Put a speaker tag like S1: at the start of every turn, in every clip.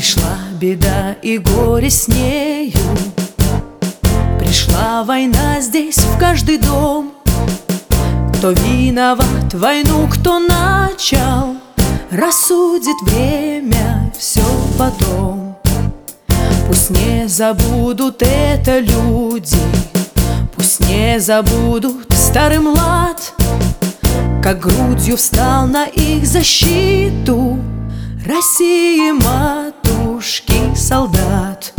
S1: Пришла беда и горе с нею, пришла война здесь в каждый дом. Кто виноват, войну кто начал, рассудит время все потом. Пусть не забудут это люди, пусть не забудут старый млад, как грудью встал на их защиту России матушки солдат.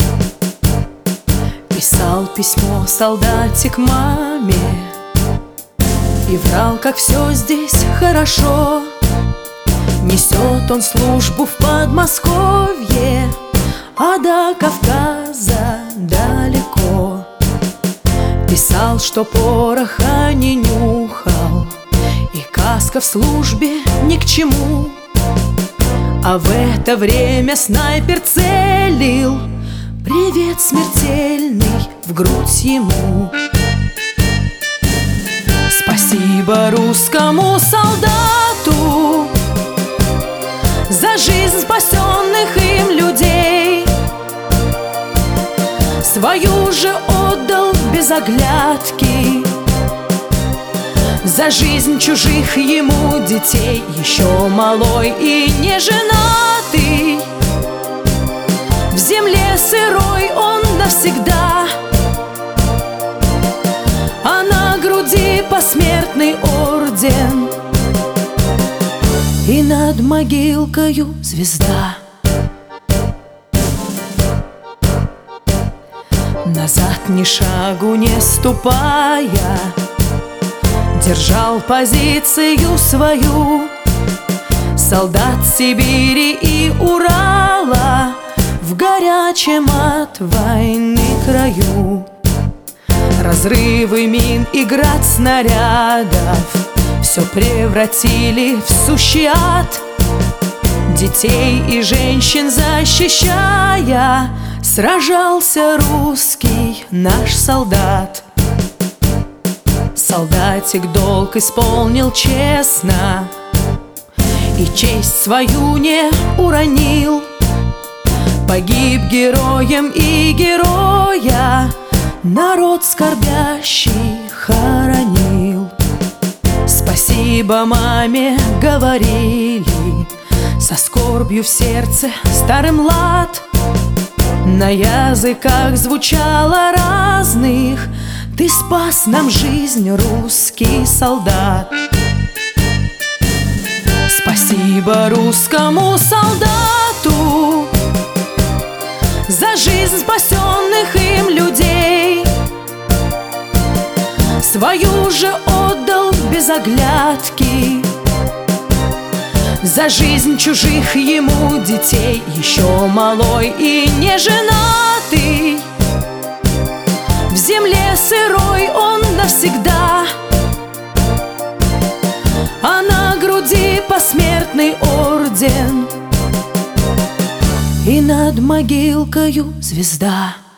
S1: Писал письмо солдатик маме и врал, как все здесь хорошо. Несет он службу в Подмосковье, а до Кавказа далеко. Писал, что пороха не нюхал и каска в службе ни к чему. А в это время снайпер целил привет смертельный в грудь ему. Спасибо русскому солдату за жизнь спасенных им людей. Свою же отдал без оглядки за жизнь чужих ему детей. Еще малой и не женатый, в земле сырой он навсегда, а на груди посмертный орден и над могилкою звезда. Назад ни шагу не ступая, держал позицию свою. Солдат Сибири и Урала в горячем от войны краю. Разрывы мин и град снарядов все превратили в сущий ад. Детей и женщин защищая, сражался русский наш солдат. Солдатик долг исполнил честно и честь свою не уронил. Погиб героем и героя народ скорбящий хоронил. Спасибо маме говорили со скорбью в сердце старый млад. На языках звучало разных: ты спас нам жизнь, русский солдат. Спасибо русскому солдату за жизнь спасенных им людей. Свою же отдал без оглядки за жизнь чужих ему детей. Еще малой и не женатый, в земле сырой он навсегда, а на груди посмертный орден и над могилкою звезда.